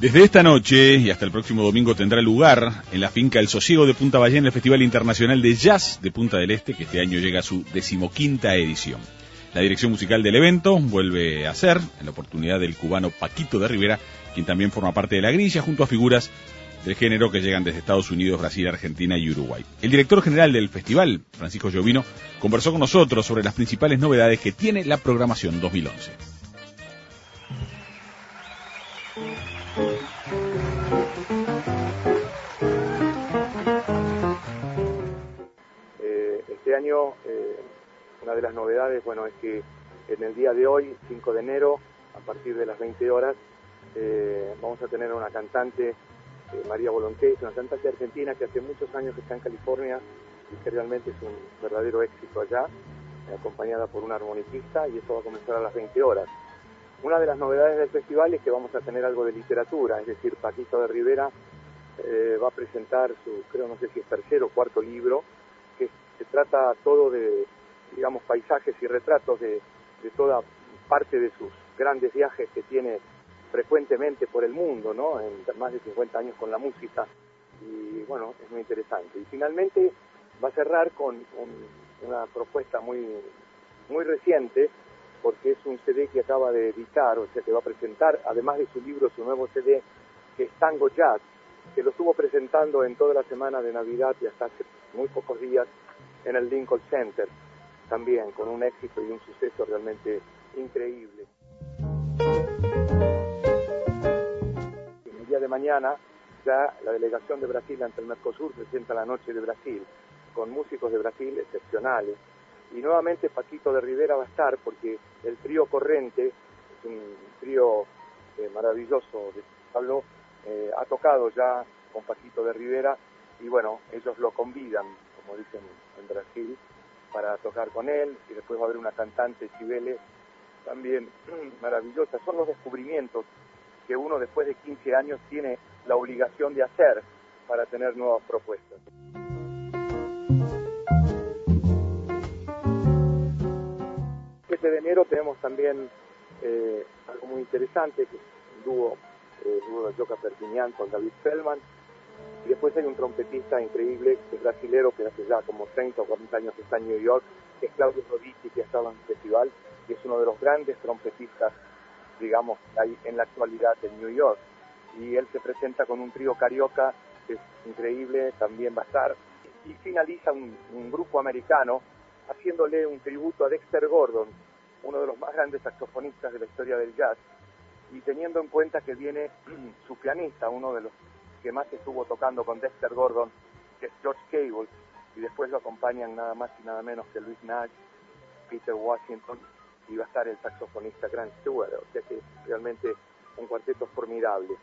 Desde esta noche y hasta el próximo domingo tendrá lugar en la finca El Sosiego de Punta Ballena el Festival Internacional de Jazz de Punta del Este, que este año llega a su 15ª edición. La dirección musical del evento vuelve a ser, en la oportunidad del cubano Paquito de Rivera, quien también forma parte de la grilla, junto a figuras del género que llegan desde Estados Unidos, Brasil, Argentina y Uruguay. El director general del festival, Francisco Giovino, conversó con nosotros sobre las principales novedades que tiene la programación 2011. Este año una de las novedades, bueno, es que en el día de hoy, 5 de enero, a partir de las 20 horas, vamos a tener una cantante, María Volonté, una cantante argentina que hace muchos años está en California y que realmente es un verdadero éxito allá, acompañada por un armonicista, y eso va a comenzar a las 20 horas. Una de las novedades del festival es que vamos a tener algo de literatura, es decir, Paquito de Rivera va a presentar su, creo, no sé si es tercer o cuarto libro, que se trata todo de, digamos, paisajes y retratos de toda parte de sus grandes viajes que tiene frecuentemente por el mundo, ¿no? En más de 50 años con la música, y bueno, es muy interesante. Y finalmente va a cerrar con una propuesta muy reciente, porque es un CD que acaba de editar, o sea que va a presentar, además de su libro, su nuevo CD, que es Tango Jazz, que lo estuvo presentando en toda la semana de Navidad y hasta hace muy pocos días en el Lincoln Center, también con un éxito y un suceso realmente increíble. El día de mañana ya la delegación de Brasil ante el Mercosur presenta la Noche de Brasil, con músicos de Brasil excepcionales. Y nuevamente Paquito de Rivera va a estar, porque el trío Corrente, es un trío maravilloso de Pablo, ha tocado ya con Paquito de Rivera, y bueno, ellos lo convidan, como dicen en Brasil, para tocar con él, y después va a haber una cantante, Chibele, también maravillosa. Son los descubrimientos que uno después de 15 años tiene la obligación de hacer para tener nuevas propuestas. El 7 de enero tenemos también algo muy interesante, que es un dúo de Joca Perpignan con David Feldman, y después hay un trompetista increíble, que es brasilero, que hace ya como 30 o 40 años que está en New York, que es Claudio Rodici, que ha estado en el festival, y es uno de los grandes trompetistas, digamos, hay en la actualidad en New York. Y él se presenta con un trío carioca, que es increíble, también va a estar. Y finaliza un grupo americano haciéndole un tributo a Dexter Gordon, uno de los más grandes saxofonistas de la historia del jazz, y teniendo en cuenta que viene su pianista, uno de los que más estuvo tocando con Dexter Gordon, que es George Cable, y después lo acompañan nada más y nada menos que Luis Nash, Peter Washington, y va a estar el saxofonista Grant Stewart, o sea que realmente un cuarteto formidable.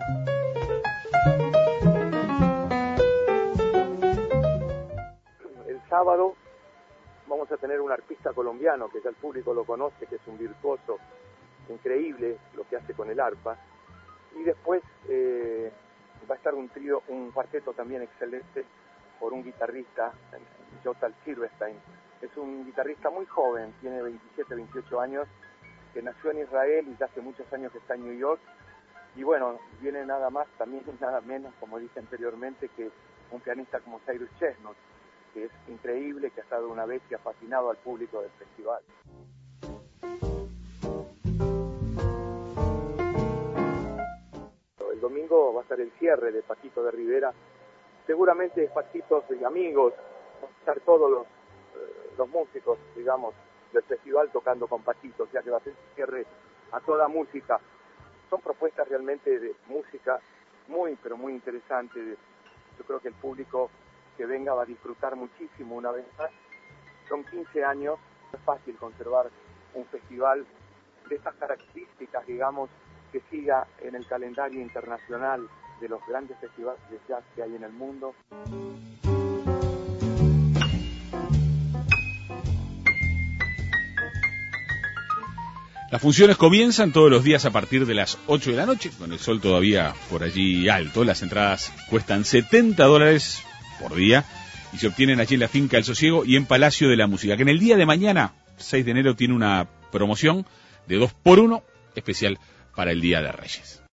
El sábado vamos a tener un arpista colombiano que ya el público lo conoce, que es un virtuoso increíble lo que hace con el arpa, y después va a estar un cuarteto también excelente por un guitarrista, Jotal Silverstein. Es un guitarrista muy joven, tiene 27, 28 años, que nació en Israel y ya hace muchos años que está en New York. Y bueno, viene nada más, también nada menos, como dije anteriormente, que un pianista como Cyrus Chestnut, que es increíble, que ha estado una vez y ha fascinado al público del festival. El domingo va a estar el cierre de Paquito de Rivera. Seguramente Paquitos y amigos, van a estar todos los músicos, digamos, del festival tocando con Paquito, o sea que va a ser cierre a toda música. Son propuestas realmente de música muy, pero muy interesantes. Yo creo que el público que venga va a disfrutar muchísimo una vez más. Son 15 años, no es fácil conservar un festival de estas características, digamos, que siga en el calendario internacional de los grandes festivales de jazz que hay en el mundo. Las funciones comienzan todos los días a partir de las 8 de la noche, con el sol todavía por allí alto. Las entradas cuestan $70 por día y se obtienen allí en la finca El Sosiego y en Palacio de la Música, que en el día de mañana, 6 de enero, tiene una promoción de 2x1 especial para el Día de Reyes.